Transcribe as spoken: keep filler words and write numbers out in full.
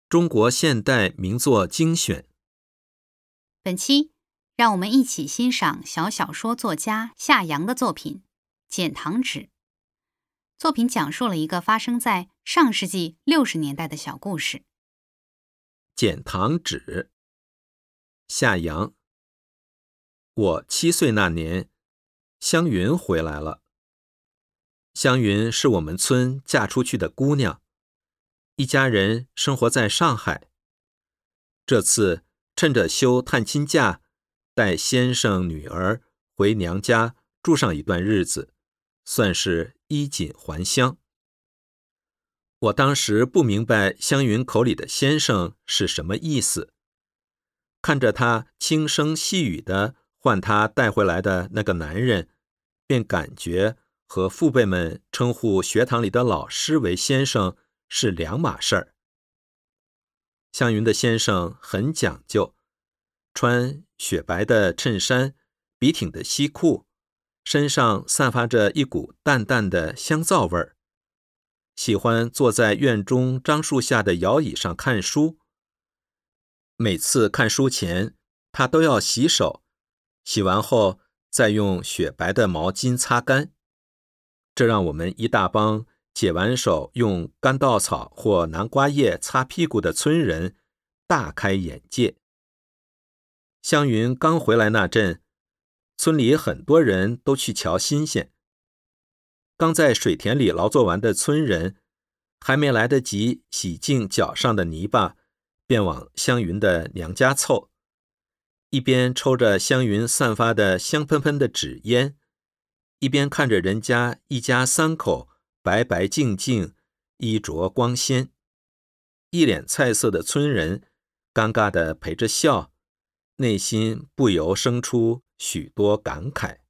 中国现代名作精选。 本期让我们一起欣赏小小说作家夏阳的作品《减糖纸》。作品讲述了一个发生在上世纪六十年代的小故事。 减糖纸，夏阳。我七岁那年，湘云回来了。湘云是我们村嫁出去的姑娘，一家人生活在上海。这次趁着休探亲假，带先生女儿回娘家住上一段日子，算是衣锦还乡。我当时不明白湘云口里的先生是什么意思，看着他轻声细语地唤他带回来的那个男人，便感觉和父辈们称呼学堂里的老师为先生是两码事儿。湘云的先生很讲究，穿雪白的衬衫，笔挺的西裤，身上散发着一股淡淡的香皂味儿。喜欢坐在院中樟树下的摇椅上看书。每次看书前，他都要洗手，洗完后再用雪白的毛巾擦干。这让我们一大帮解完手用干稻草或南瓜叶擦屁股的村人大开眼界。湘云刚回来那阵，村里很多人都去瞧新鲜。刚在水田里劳作完的村人，还没来得及洗净脚上的泥巴，便往湘云的娘家凑，一边抽着湘云散发的香喷喷的纸烟，一边看着人家一家三口白白净净，衣着光鲜。一脸菜色的村人尴尬地陪着笑，内心不由生出许多感慨。